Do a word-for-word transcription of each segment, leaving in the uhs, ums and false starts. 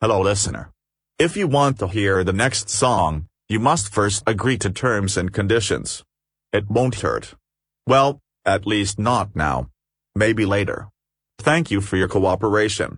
Hello listener. If you want to hear the next song, you must first agree to terms and conditions. It won't hurt. Well, at least not now. Maybe later. Thank you for your cooperation.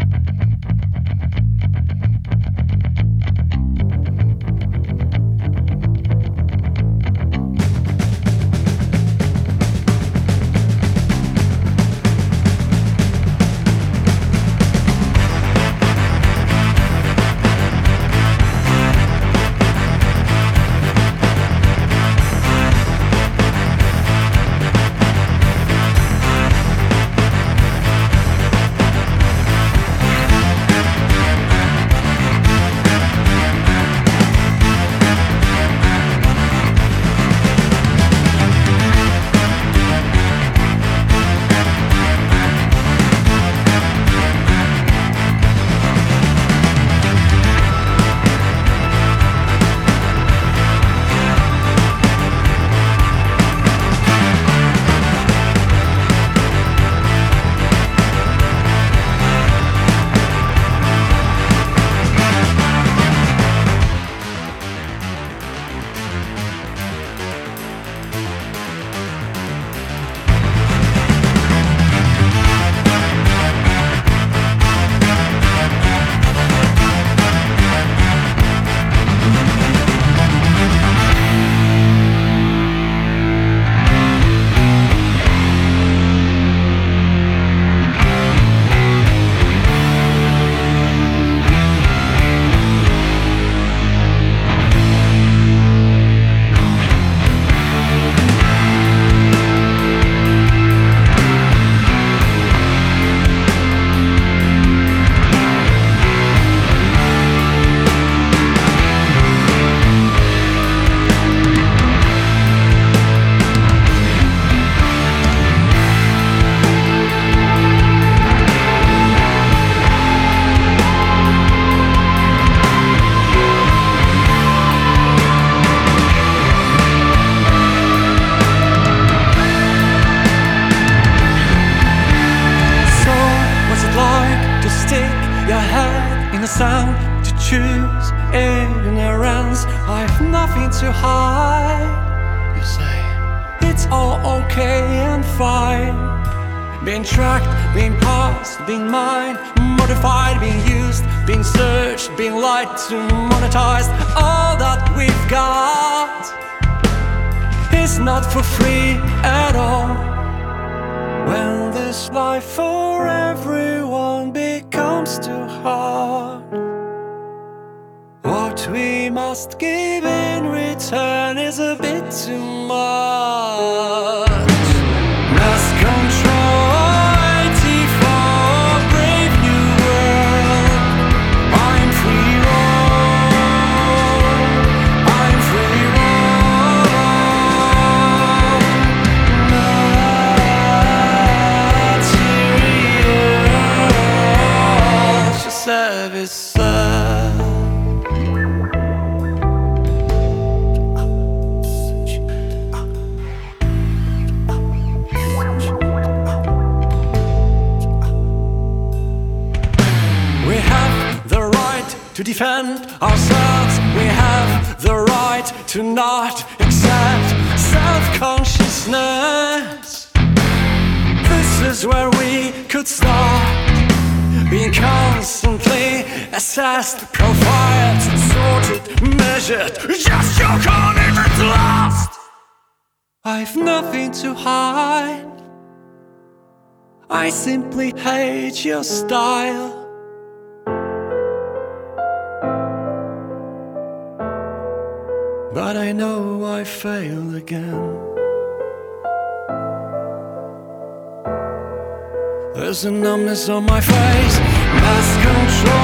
Sound to choose ignorance. I've nothing to hide. You say it's all okay and fine. Being tracked, being passed, being mined, modified, being used, being searched, being lied to, monetized. All that we've got is not for free at all. When this life for everyone becomes too hard, what we must give in return is a bit too much. Mass control for a brave new world. I'm free roam, I'm free roam. Material service. To defend ourselves, we have the right to not accept self-consciousness. This is where we could start, being constantly assessed, profiled, sorted, measured. Just choke on it at last. I've nothing to hide. I simply hate your style. But I know I fail again. There's a numbness on my face. Mass control.